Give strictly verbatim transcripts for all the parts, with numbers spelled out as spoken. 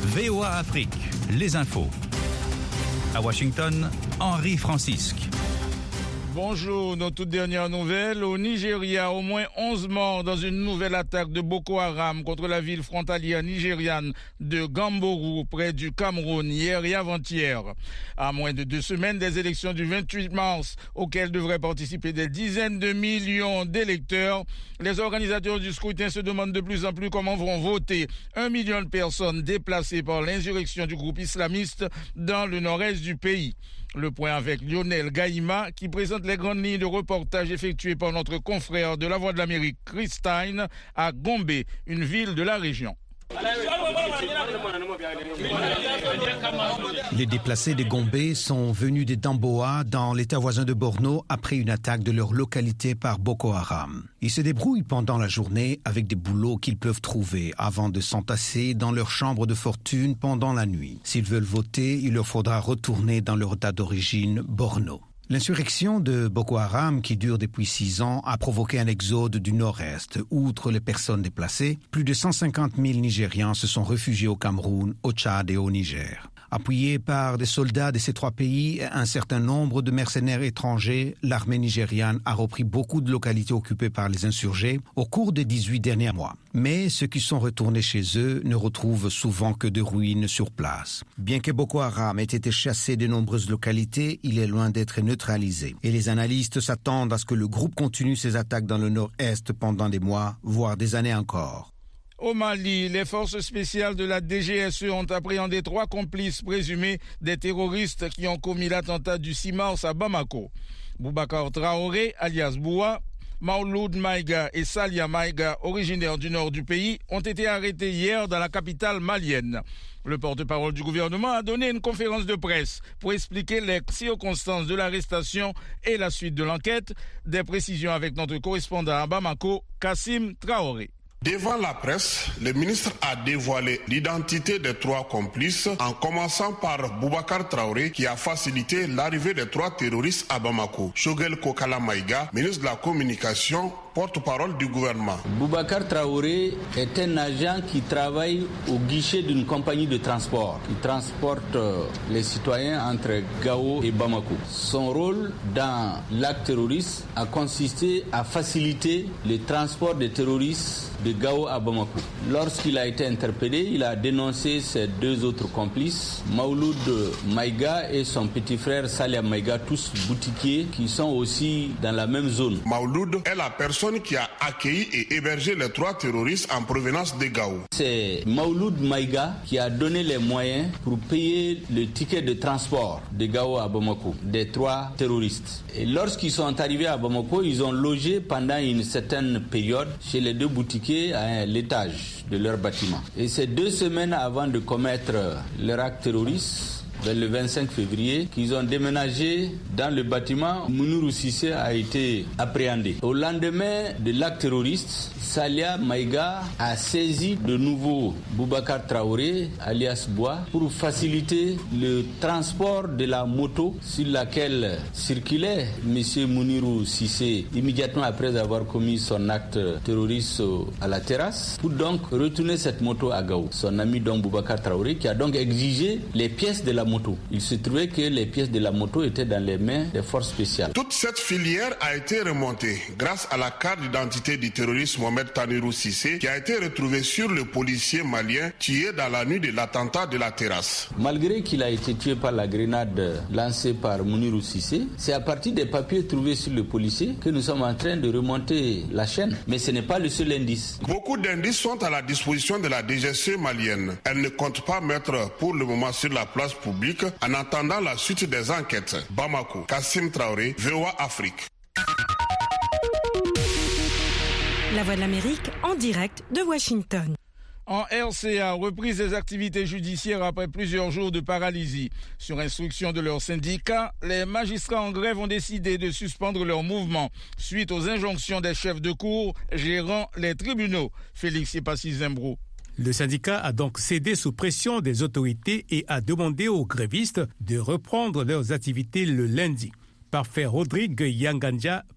V O A Afrique, les infos. À Washington, Henri Francisque. Bonjour, nos toutes dernières nouvelles. Au Nigeria, au moins onze morts dans une nouvelle attaque de Boko Haram contre la ville frontalière nigériane de Gamboru, près du Cameroun, hier et avant-hier. À moins de deux semaines des élections du vingt-huit mars, auxquelles devraient participer des dizaines de millions d'électeurs, les organisateurs du scrutin se demandent de plus en plus comment vont voter un million de personnes déplacées par l'insurrection du groupe islamiste dans le nord-est du pays. Le point avec Lionel Gaïma qui présente les grandes lignes de reportage effectuées par notre confrère de La Voix de l'Amérique, Chris Stein, à Gombe, une ville de la région. Les déplacés de Gombe sont venus de Damboa, dans l'état voisin de Borno, après une attaque de leur localité par Boko Haram. Ils se débrouillent pendant la journée avec des boulots qu'ils peuvent trouver avant de s'entasser dans leur chambre de fortune pendant la nuit. S'ils veulent voter, il leur faudra retourner dans leur état d'origine, Borno. L'insurrection de Boko Haram, qui dure depuis six ans, a provoqué un exode du nord-est. Outre les personnes déplacées, plus de cent cinquante mille Nigérians se sont réfugiés au Cameroun, au Tchad et au Niger. Appuyée par des soldats de ces trois pays et un certain nombre de mercenaires étrangers, l'armée nigériane a repris beaucoup de localités occupées par les insurgés au cours des dix-huit derniers mois. Mais ceux qui sont retournés chez eux ne retrouvent souvent que de ruines sur place. Bien que Boko Haram ait été chassé de nombreuses localités, il est loin d'être neutralisé. Et les analystes s'attendent à ce que le groupe continue ses attaques dans le nord-est pendant des mois, voire des années encore. Au Mali, les forces spéciales de la D G S E ont appréhendé trois complices présumés des terroristes qui ont commis l'attentat du six mars à Bamako. Boubacar Traoré, alias Boua, Mauloud Maïga et Salia Maïga, originaires du nord du pays, ont été arrêtés hier dans la capitale malienne. Le porte-parole du gouvernement a donné une conférence de presse pour expliquer les circonstances de l'arrestation et la suite de l'enquête. Des précisions avec notre correspondant à Bamako, Kassim Traoré. Devant la presse, le ministre a dévoilé l'identité des trois complices, en commençant par Boubacar Traoré, qui a facilité l'arrivée des trois terroristes à Bamako. Shogel Kokala Maïga, ministre de la Communication, porte-parole du gouvernement. Boubacar Traoré est un agent qui travaille au guichet d'une compagnie de transport. Il transporte les citoyens entre Gao et Bamako. Son rôle dans l'acte terroriste a consisté à faciliter le transport des terroristes de Gao à Bamako. Lorsqu'il a été interpellé, il a dénoncé ses deux autres complices, Mauloud Maïga et son petit frère Salia Maïga, tous boutiquiers qui sont aussi dans la même zone. Mauloud est la personne qui a accueilli et hébergé les trois terroristes en provenance de Gao. C'est Mauloud Maïga qui a donné les moyens pour payer le ticket de transport de Gao à Bamako des trois terroristes. Et lorsqu'ils sont arrivés à Bamako, ils ont logé pendant une certaine période chez les deux boutiquiers à l'étage de leur bâtiment. Et c'est deux semaines avant de commettre leur acte terroriste, vers le vingt-cinq février, qu'ils ont déménagé dans le bâtiment. Mounirou Cissé a été appréhendé. Au lendemain de l'acte terroriste, Salia Maïga a saisi de nouveau Boubacar Traoré, alias Bois, pour faciliter le transport de la moto sur laquelle circulait M. Mounirou Cissé immédiatement après avoir commis son acte terroriste à la terrasse, pour donc retourner cette moto à Gao. Son ami donc Boubacar Traoré, qui a donc exigé les pièces de la moto. Il se trouvait que les pièces de la moto étaient dans les mains des forces spéciales. Toute cette filière a été remontée grâce à la carte d'identité du terroriste Mohamed Tanirou Cissé, qui a été retrouvée sur le policier malien tué dans la nuit de l'attentat de la terrasse. Malgré qu'il a été tué par la grenade lancée par Mounirou Cissé, c'est à partir des papiers trouvés sur le policier que nous sommes en train de remonter la chaîne. Mais ce n'est pas le seul indice. Beaucoup d'indices sont à la disposition de la D G S E malienne. Elle ne compte pas mettre pour le moment sur la place publique en attendant la suite des enquêtes. Bamako, Kassim Traoré, V O A Afrique. La Voix de l'Amérique en direct de Washington. En R C A, reprise des activités judiciaires après plusieurs jours de paralysie. Sur instruction de leur syndicat, les magistrats en grève ont décidé de suspendre leur mouvement suite aux injonctions des chefs de cour gérant les tribunaux. Félix Yepassi Zembro. Le syndicat a donc cédé sous pression des autorités et a demandé aux grévistes de reprendre leurs activités le lundi. Parfait Rodrigue Yanganja,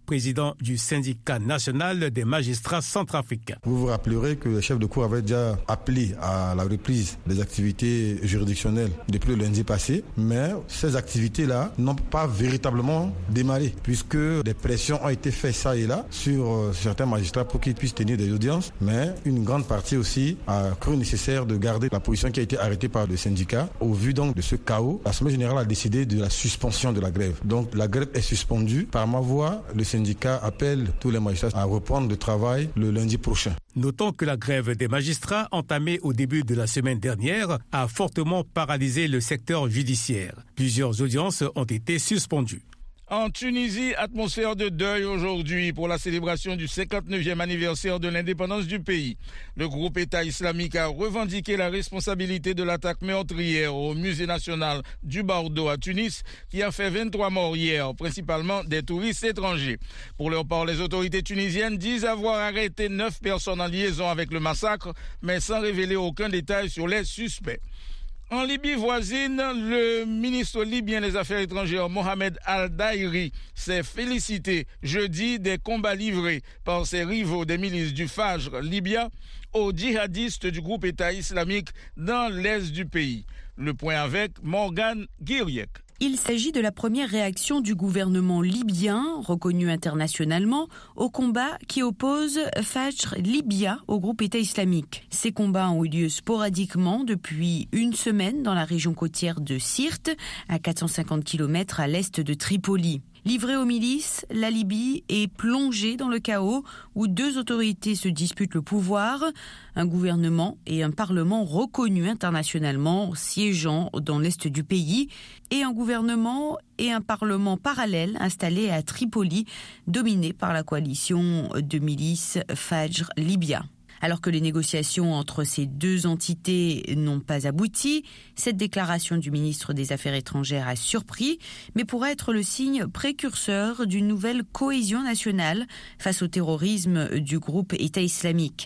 président du syndicat national des magistrats centrafricains. Vous vous rappellerez que le chef de cour avait déjà appelé à la reprise des activités juridictionnelles depuis le lundi passé, mais ces activités-là n'ont pas véritablement démarré, puisque des pressions ont été faites ça et là sur certains magistrats pour qu'ils puissent tenir des audiences, mais une grande partie aussi a cru nécessaire de garder la position qui a été arrêtée par le syndicat. Au vu donc de ce chaos, l'Assemblée générale a décidé de la suspension de la grève. Donc la grève est suspendue. Par ma voix, le syndicat appelle tous les magistrats à reprendre le travail le lundi prochain. Notons que la grève des magistrats, entamée au début de la semaine dernière, a fortement paralysé le secteur judiciaire. Plusieurs audiences ont été suspendues. En Tunisie, atmosphère de deuil aujourd'hui pour la célébration du cinquante-neuvième anniversaire de l'indépendance du pays. Le groupe État islamique a revendiqué la responsabilité de l'attaque meurtrière au musée national du Bardo à Tunis, qui a fait vingt-trois morts hier, principalement des touristes étrangers. Pour leur part, les autorités tunisiennes disent avoir arrêté neuf personnes en liaison avec le massacre, mais sans révéler aucun détail sur les suspects. En Libye voisine, le ministre libyen des Affaires étrangères Mohamed Al-Daïri s'est félicité jeudi des combats livrés par ses rivaux des milices du Fajr libyen aux djihadistes du groupe État islamique dans l'est du pays. Le point avec Morgan Guiriec. Il s'agit de la première réaction du gouvernement libyen, reconnu internationalement, au combat qui oppose Fajr Libya au groupe État islamique. Ces combats ont eu lieu sporadiquement depuis une semaine dans la région côtière de Sirte, à quatre cent cinquante kilomètres à l'est de Tripoli. Livrée aux milices, la Libye est plongée dans le chaos où deux autorités se disputent le pouvoir, un gouvernement et un parlement reconnus internationalement siégeant dans l'est du pays, et un gouvernement et un parlement parallèles installés à Tripoli, dominés par la coalition de milices Fajr Libya. Alors que les négociations entre ces deux entités n'ont pas abouti, cette déclaration du ministre des Affaires étrangères a surpris, mais pourrait être le signe précurseur d'une nouvelle cohésion nationale face au terrorisme du groupe État islamique.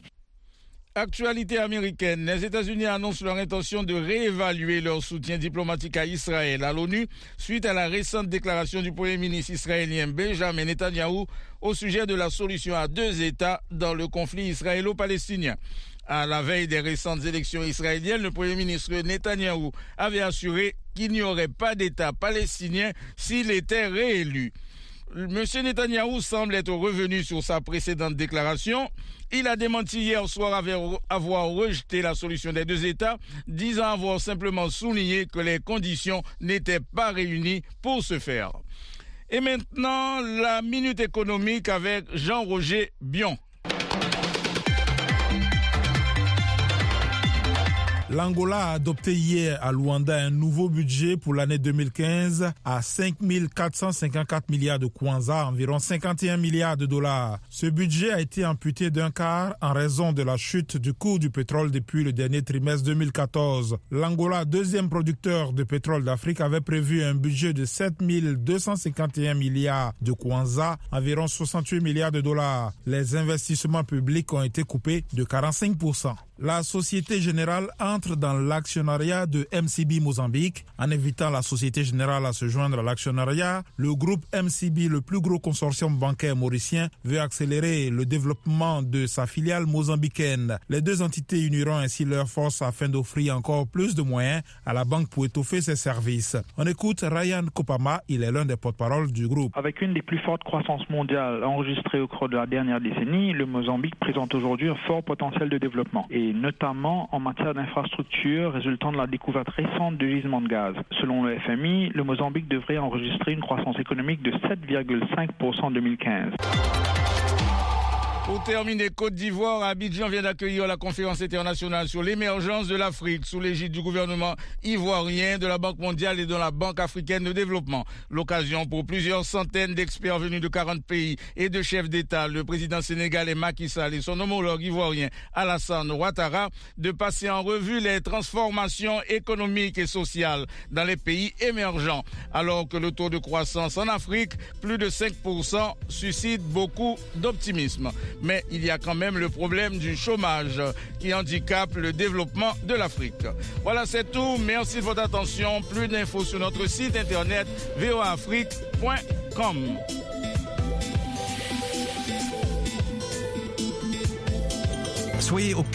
Actualité américaine, les États-Unis annoncent leur intention de réévaluer leur soutien diplomatique à Israël à l'ONU suite à la récente déclaration du Premier ministre israélien Benjamin Netanyahou au sujet de la solution à deux États dans le conflit israélo-palestinien. À la veille des récentes élections israéliennes, le Premier ministre Netanyahou avait assuré qu'il n'y aurait pas d'État palestinien s'il était réélu. Monsieur Netanyahou semble être revenu sur sa précédente déclaration. Il a démenti hier soir avoir rejeté la solution des deux États, disant avoir simplement souligné que les conditions n'étaient pas réunies pour ce faire. Et maintenant, la minute économique avec Jean-Roger Bion. L'Angola a adopté hier à Luanda un nouveau budget pour l'année deux mille quinze à cinq mille quatre cent cinquante-quatre milliards de kwanza, environ cinquante et un milliards de dollars. Ce budget a été amputé d'un quart en raison de la chute du cours du pétrole depuis le dernier trimestre deux mille quatorze. L'Angola, deuxième producteur de pétrole d'Afrique, avait prévu un budget de sept mille deux cent cinquante et un milliards de kwanza, environ soixante-huit milliards de dollars. Les investissements publics ont été coupés de quarante-cinq pour cent. La Société Générale entre dans l'actionnariat de M C B Mozambique. En invitant la Société Générale à se joindre à l'actionnariat, le groupe M C B, le plus gros consortium bancaire mauricien, veut accélérer le développement de sa filiale mozambicaine. Les deux entités uniront ainsi leurs forces afin d'offrir encore plus de moyens à la banque pour étoffer ses services. On écoute Ryan Kopama, il est l'un des porte-parole du groupe. Avec une des plus fortes croissances mondiales enregistrées au cours de la dernière décennie, le Mozambique présente aujourd'hui un fort potentiel de développement. Et notamment en matière d'infrastructures résultant de la découverte récente de gisements de gaz. Selon le F M I, le Mozambique devrait enregistrer une croissance économique de sept virgule cinq pour cent en deux mille quinze. Pour terminer, Côte d'Ivoire, Abidjan vient d'accueillir la conférence internationale sur l'émergence de l'Afrique sous l'égide du gouvernement ivoirien, de la Banque mondiale et de la Banque africaine de développement. L'occasion pour plusieurs centaines d'experts venus de quarante pays et de chefs d'État, le président sénégalais Macky Sall et son homologue ivoirien Alassane Ouattara, de passer en revue les transformations économiques et sociales dans les pays émergents. Alors que le taux de croissance en Afrique, plus de cinq pour cent, suscite beaucoup d'optimisme. Mais il y a quand même le problème du chômage qui handicape le développement de l'Afrique. Voilà, c'est tout. Merci de votre attention. Plus d'infos sur notre site internet v o a afrique point com. Soyez au